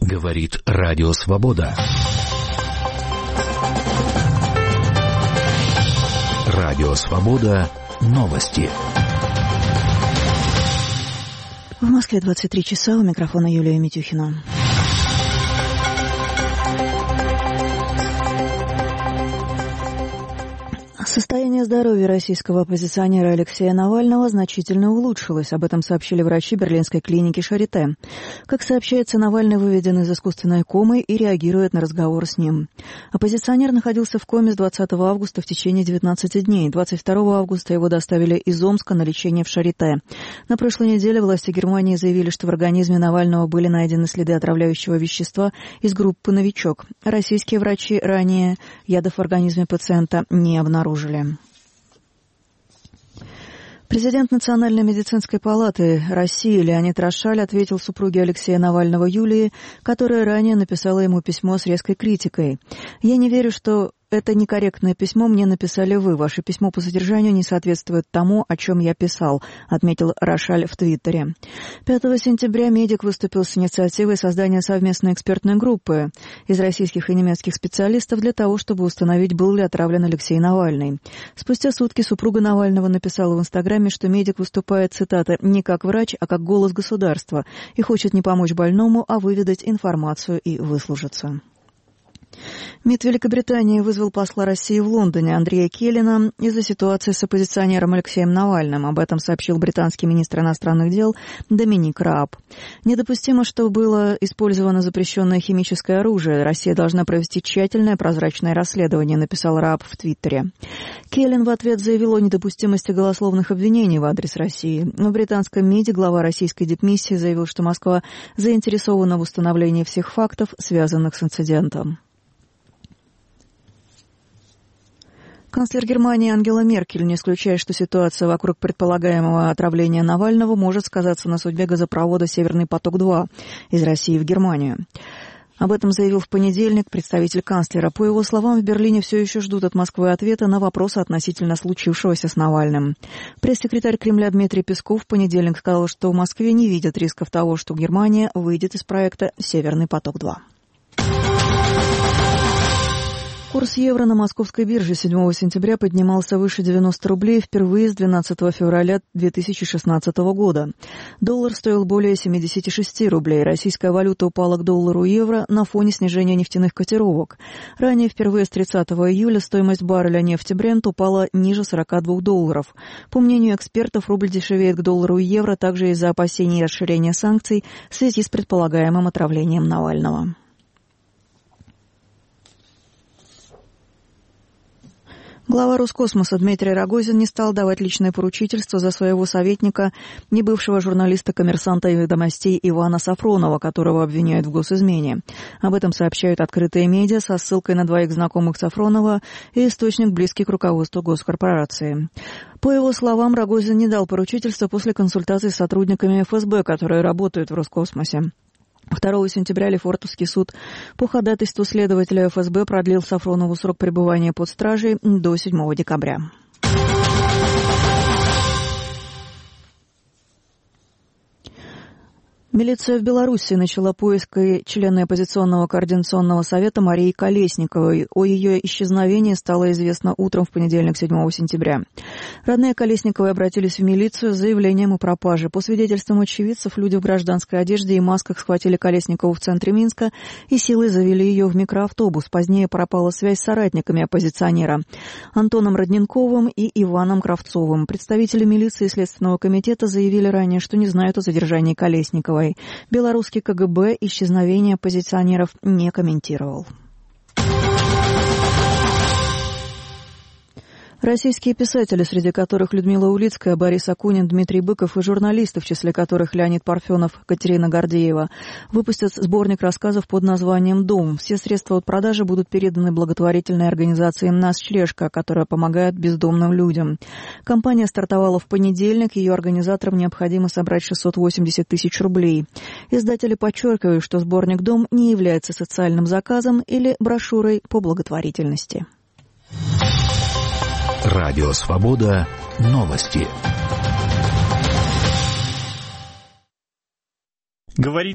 Говорит Радио Свобода. Радио Свобода. Новости. В Москве 23 часа. У микрофона Юлия Митюхина. Состояние здоровья российского оппозиционера Алексея Навального значительно улучшилось. Об этом сообщили врачи берлинской клиники Шарите. Как сообщается, Навальный выведен из искусственной комы и реагирует на разговор с ним. Оппозиционер находился в коме с 20 августа в течение 19 дней. 22 августа его доставили из Омска на лечение в Шарите. На прошлой неделе власти Германии заявили, что в организме Навального были найдены следы отравляющего вещества из группы «Новичок». Российские врачи ранее ядов в организме пациента не обнаружили. Президент Национальной медицинской палаты России Леонид Рошаль ответил супруге Алексея Навального Юлии, которая ранее написала ему письмо с резкой критикой. «Я не верю, что это некорректное письмо мне написали вы. Ваше письмо по содержанию не соответствует тому, о чем я писал», отметил Рошаль в Твиттере. 5 сентября медик выступил с инициативой создания совместной экспертной группы из российских и немецких специалистов для того, чтобы установить, был ли отравлен Алексей Навальный. Спустя сутки супруга Навального написала в Инстаграме, что медик выступает, цитата, «не как врач, а как голос государства» и хочет не помочь больному, а выведать информацию и выслужиться. МИД Великобритании вызвал посла России в Лондоне Андрея Келлина из-за ситуации с оппозиционером Алексеем Навальным. Об этом сообщил британский министр иностранных дел Доминик Рааб. «Недопустимо, что было использовано запрещенное химическое оружие. Россия должна провести тщательное прозрачное расследование», написал Рааб в Твиттере. Келлин в ответ заявил о недопустимости голословных обвинений в адрес России. В британском МИДе глава российской дипмиссии заявил, что Москва заинтересована в установлении всех фактов, связанных с инцидентом. Канцлер Германии Ангела Меркель не исключает, что ситуация вокруг предполагаемого отравления Навального может сказаться на судьбе газопровода «Северный поток-2» из России в Германию. Об этом заявил в понедельник представитель канцлера. По его словам, в Берлине все еще ждут от Москвы ответа на вопросы относительно случившегося с Навальным. Пресс-секретарь Кремля Дмитрий Песков в понедельник сказал, что в Москве не видят рисков того, что Германия выйдет из проекта «Северный поток-2». Курс евро на московской бирже 7 сентября поднимался выше 90 рублей впервые с 12 февраля 2016 года. Доллар стоил более 76 рублей. Российская валюта упала к доллару и евро на фоне снижения нефтяных котировок. Ранее впервые с 30 июля стоимость барреля нефти Брент упала ниже 42 долларов. По мнению экспертов, рубль дешевеет к доллару и евро также из-за опасений расширения санкций в связи с предполагаемым отравлением Навального. Глава Роскосмоса Дмитрий Рогозин не стал давать личное поручительство за своего советника, не бывшего журналиста-коммерсанта и «Ведомостей» Ивана Сафронова, которого обвиняют в госизмене. Об этом сообщают открытые медиа со ссылкой на двоих знакомых Сафронова и источник, близкий к руководству госкорпорации. По его словам, Рогозин не дал поручительства после консультаций с сотрудниками ФСБ, которые работают в Роскосмосе. 2 сентября Лефортовский суд по ходатайству следователя ФСБ продлил Сафронову срок пребывания под стражей до 7 декабря. Милиция в Беларуси начала поиск члена оппозиционного координационного совета Марии Колесниковой. О ее исчезновении стало известно утром в понедельник, 7 сентября. Родные Колесниковой обратились в милицию с заявлением о пропаже. По свидетельствам очевидцев, люди в гражданской одежде и масках схватили Колесникову в центре Минска и силой завели ее в микроавтобус. Позднее пропала связь с соратниками оппозиционера Антоном Родненковым и Иваном Кравцовым. Представители милиции и Следственного комитета заявили ранее, что не знают о задержании Колесниковой. Белорусский КГБ исчезновение оппозиционеров не комментировал. Российские писатели, среди которых Людмила Улицкая, Борис Акунин, Дмитрий Быков и журналисты, в числе которых Леонид Парфенов, Катерина Гордеева, выпустят сборник рассказов под названием «Дом». Все средства от продажи будут переданы благотворительной организации «Нас Члешка», которая помогает бездомным людям. Кампания стартовала в понедельник, ее организаторам необходимо собрать 680 тысяч рублей. Издатели подчеркивают, что сборник «Дом» не является социальным заказом или брошюрой по благотворительности. Радио Свобода. Новости. Говорит